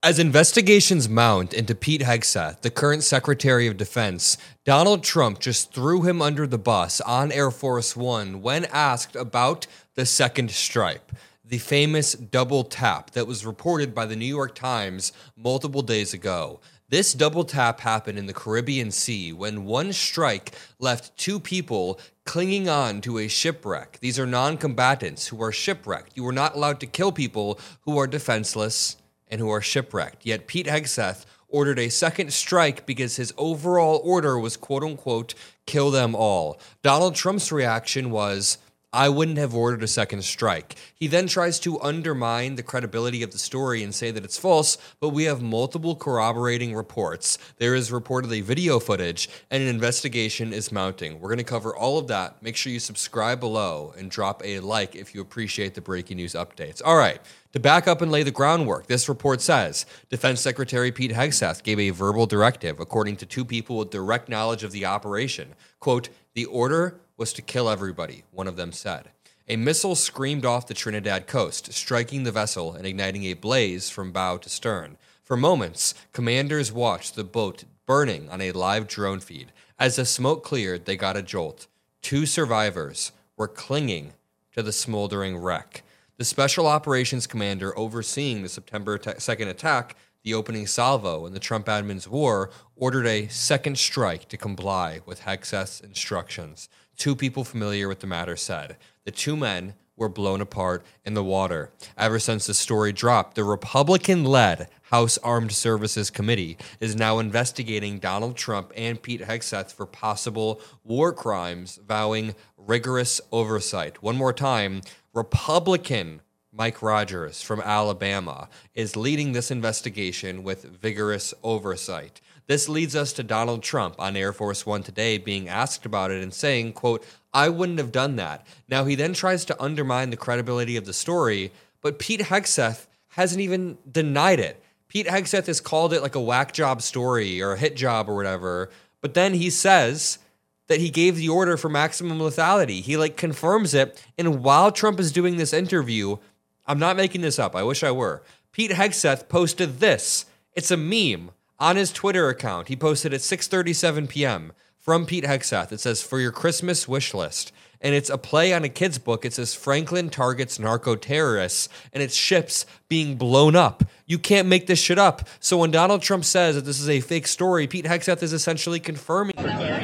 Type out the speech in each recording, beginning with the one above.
As investigations mount into Pete Hegseth, the current Secretary of Defense, Donald Trump just threw him under the bus on Air Force One when asked about the second stripe, the famous double tap that was reported by the New York Times multiple days ago. This double tap happened in the Caribbean Sea when one strike left two people clinging on to a shipwreck. These are non-combatants who are shipwrecked. You are not allowed to kill people who are defenseless and who are shipwrecked. Yet Pete Hegseth ordered a second strike because his overall order was, quote-unquote, kill them all. Donald Trump's reaction was, I wouldn't have ordered a second strike. He then tries to undermine the credibility of the story and say that it's false, but we have multiple corroborating reports. There is reportedly video footage, and an investigation is mounting. We're going to cover all of that. Make sure you subscribe below and drop a like if you appreciate the breaking news updates. All right, to back up and lay the groundwork, this report says Defense Secretary Pete Hegseth gave a verbal directive, according to two people with direct knowledge of the operation. Quote, the order was to kill everybody, one of them said. A missile screamed off the Trinidad coast, striking the vessel and igniting a blaze from bow to stern. For moments, commanders watched the boat burning on a live drone feed. As the smoke cleared, they got a jolt. Two survivors were clinging to the smoldering wreck. The Special Operations Commander overseeing the September 2nd attack, the opening salvo in the Trump admin's war, ordered a second strike to comply with Hegseth's instructions. Two people familiar with the matter said. The two men were blown apart in the water. Ever since the story dropped, the Republican-led House Armed Services Committee is now investigating Donald Trump and Pete Hegseth for possible war crimes, vowing rigorous oversight. One more time, Republican Mike Rogers from Alabama is leading this investigation with vigorous oversight. This leads us to Donald Trump on Air Force One today being asked about it and saying, quote, I wouldn't have done that. Now, he then tries to undermine the credibility of the story, but Pete Hegseth hasn't even denied it. Pete Hegseth has called it like a whack job story or a hit job or whatever, but then he says that he gave the order for maximum lethality. He confirms it, and while Trump is doing this interview, I'm not making this up, I wish I were, Pete Hegseth posted this. It's a meme on his Twitter account. He posted at 6:37 p.m. from Pete Hegseth. It says, for your Christmas wish list. And it's a play on a kid's book. It says, Franklin targets narco-terrorists, and it's ships being blown up. You can't make this shit up. So when Donald Trump says that this is a fake story, Pete Hegseth is essentially confirming.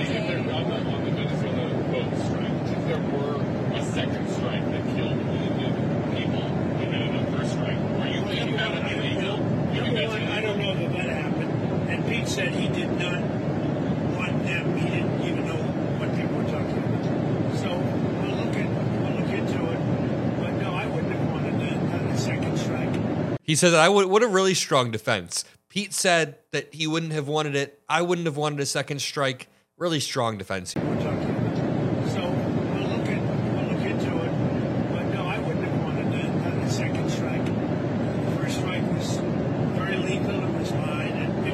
Said he did not want them. He didn't even know what people were talking about. So we'll look into it. But no, I wouldn't have wanted a second strike. He said that what a really strong defense. Pete said that he wouldn't have wanted it. I wouldn't have wanted a second strike. Really strong defense. We're talking about. So we'll look into it. But no, I wouldn't have wanted a second strike. The first strike was very lethal. It was mine.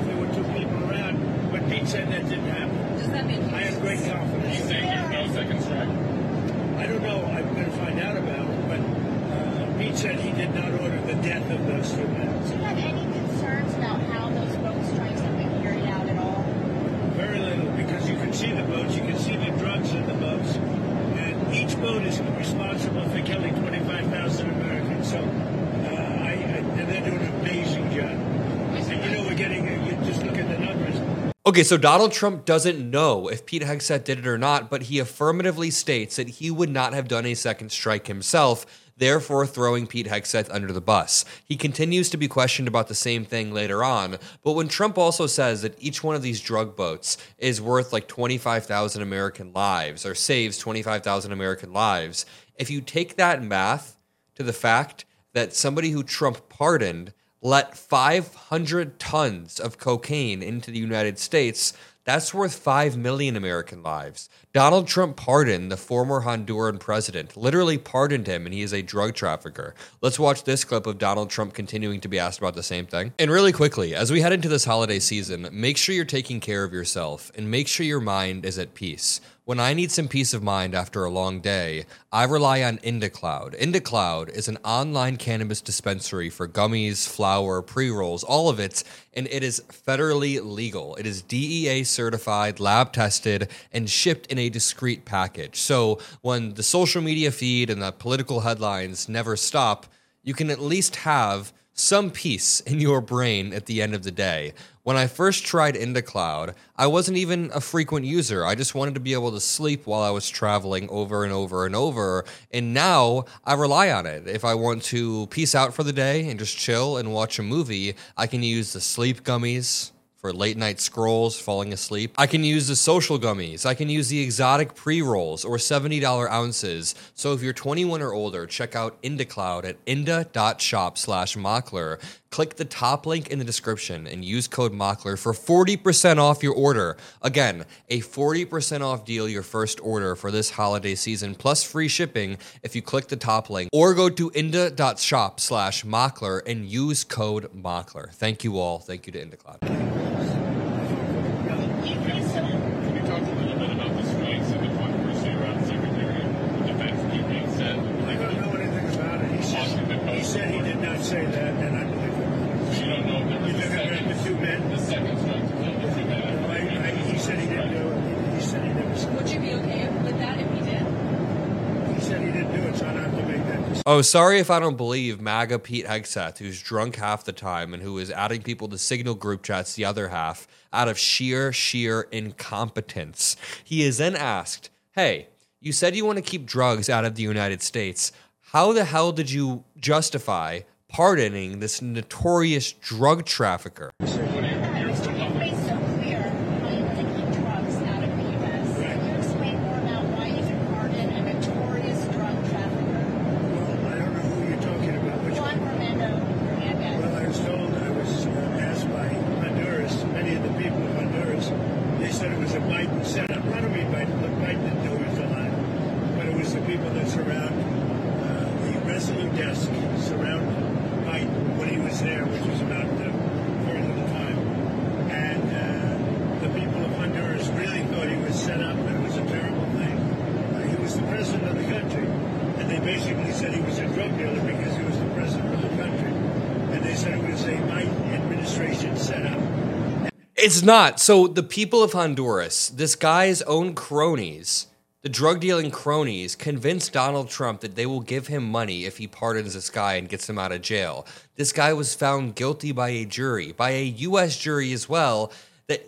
But Pete said that didn't happen. Does that mean I have great confidence. You think there's no second strike? I don't know. I'm going to find out about it. But Pete said he did not order the death of those two men. Do you have any concerns about how those boat strikes have been carried out at all? Very little, because you can see the boats. You can see the drugs in the boats. And each boat is responsible for killing 25,000 Americans. So, and they're doing an amazing job. And we're getting, you just look at the numbers. Okay, so Donald Trump doesn't know if Pete Hegseth did it or not, but he affirmatively states that he would not have done a second strike himself, therefore throwing Pete Hegseth under the bus. He continues to be questioned about the same thing later on, but when Trump also says that each one of these drug boats is worth 25,000 American lives, or saves 25,000 American lives, if you take that math to the fact that somebody who Trump pardoned let 500 tons of cocaine into the United States, that's worth 5 million American lives. Donald Trump pardoned the former Honduran president, literally pardoned him, and he is a drug trafficker. Let's watch this clip of Donald Trump continuing to be asked about the same thing. And really quickly, as we head into this holiday season, make sure you're taking care of yourself and make sure your mind is at peace. When I need some peace of mind after a long day, I rely on IndaCloud. IndaCloud is an online cannabis dispensary for gummies, flower, pre-rolls, all of it, and it is federally legal. It is DEA certified, lab tested, and shipped in a discreet package. So when the social media feed and the political headlines never stop, you can at least have some peace in your brain at the end of the day. When I first tried IndaCloud, I wasn't even a frequent user. I just wanted to be able to sleep while I was traveling over and over and over. And now I rely on it. If I want to peace out for the day and just chill and watch a movie, I can use the sleep gummies for late night scrolls, falling asleep. I can use the social gummies. I can use the exotic pre-rolls or $70 ounces. So if you're 21 or older, check out IndaCloud at inda.shop/Mockler. Click the top link in the description and use code Mockler for 40% off your order. Again, a 40% off deal your first order for this holiday season, plus free shipping if you click the top link. Or go to inda.shop/Mockler and use code Mockler. Thank you all. Thank you to IndaCloud. Can you talk a little bit about the strikes and the controversy around Secretary of Defense Pete Hegseth? I don't know anything about it. He said he did not say that, and I believe him. So you don't know if there was You a never read second, the two men? the second strike to kill the two men? He said he didn't do it. He said he never said Would you be okay with that if he did? it. He said he didn't do it, so I don't have to make that decision. Oh, sorry if I don't believe MAGA Pete Hegseth, who's drunk half the time and who is adding people to Signal group chats the other half out of sheer incompetence. He is then asked, hey, you said you want to keep drugs out of the United States. How the hell did you justify pardoning this notorious drug trafficker? It's so clear how you want to keep drugs out of the U.S. Can you explain more about why you would pardon a notorious drug trafficker? Well, I don't know who you're talking about. Which Juan one? Hernandez. Well, I was told, I was asked by Honduras, many of the people of Honduras, they said it was a Biden setup. Not only Biden, but Biden didn't do it a lot. But it was the people that surround the Resolute desk, surround Biden when he was there, which was about very little time. And the people of Honduras really thought he was set up, and it was a terrible thing. He was the president of the country, and they basically said he was a drug dealer because he was the president of the country. And they said it was a Biden administration setup. It's not. So the people of Honduras, this guy's own cronies, the drug dealing cronies, convinced Donald Trump that they will give him money if he pardons this guy and gets him out of jail. This guy was found guilty by a jury, by a U.S. jury as well, that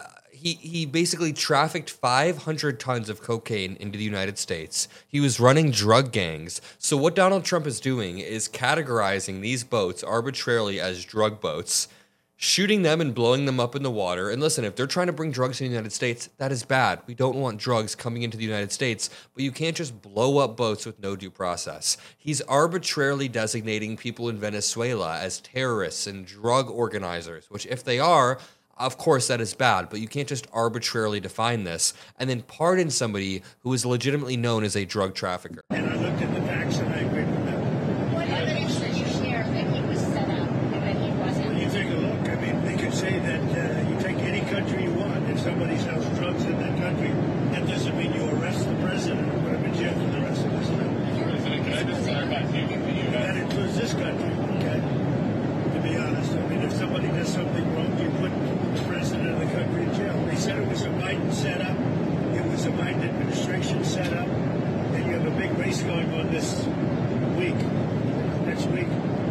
he basically trafficked 500 tons of cocaine into the United States. He was running drug gangs. So what Donald Trump is doing is categorizing these boats arbitrarily as drug boats, shooting them and blowing them up in the water. And listen, if they're trying to bring drugs to the United States, that is bad. We don't want drugs coming into the United States, but you can't just blow up boats with no due process. He's arbitrarily designating people in Venezuela as terrorists and drug organizers, which if they are, of course that is bad, but you can't just arbitrarily define this and then pardon somebody who is legitimately known as a drug trafficker. And I looked at the facts and I agreed with them. What evidence did you share that he was set up and that he wasn't? When you take a look, I mean, they could say that you take any country you want. If somebody sells drugs in that country, that doesn't mean you arrest the president and put him in jail for the rest of his life. President, can I just clarify to you that the That U.S. includes this country, okay? To be honest, I mean, if somebody does something wrong, you put the president of the country in jail. They said it was a Biden setup. It was a Biden administration setup. And you have a big race going on this week, next week.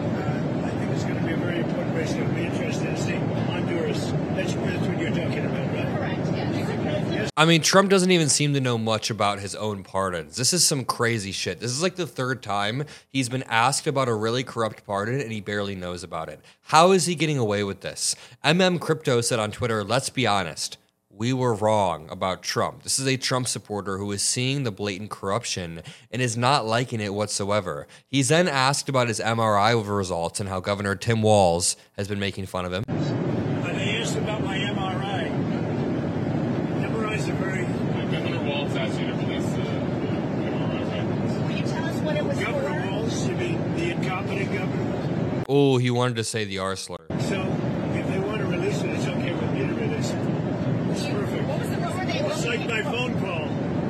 I think it's going to be a very important race. It'll be interesting to see Honduras. That's what you're talking about, right? Correct, yes. I mean, Trump doesn't even seem to know much about his own pardons. This is some crazy shit. This is like the third time he's been asked about a really corrupt pardon and he barely knows about it. How is he getting away with this? Crypto said on Twitter, let's be honest. We were wrong about Trump. This is a Trump supporter who is seeing the blatant corruption and is not liking it whatsoever. He's then asked about his MRI results and how Governor Tim Walz has been making fun of him. They asked about my MRI. MRIs are very... Governor Walz asked you to release the MRI records. Will you tell us what it was Governor for? Walz, you mean the incompetent governor? Oh, he wanted to say the R slur. So, if they want to release it, it's okay with me to release it. It's perfect. What were they It's like looking my for? phone call.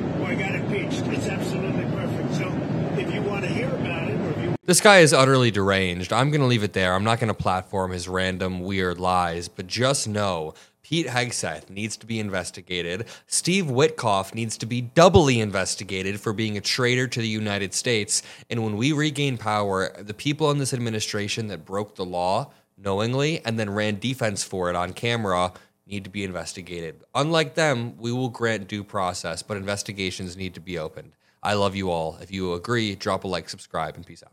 impeached. It's absolutely perfect. So if you want to hear about it, or if you This guy is utterly deranged. I'm going to leave it there. I'm not going to platform his random weird lies, but just know Pete Hegseth needs to be investigated. Steve Witkoff needs to be doubly investigated for being a traitor to the United States. And when we regain power, the people in this administration that broke the law knowingly and then ran defense for it on camera need to be investigated. Unlike them, we will grant due process, but investigations need to be opened. I love you all. If you agree, drop a like, subscribe, and peace out.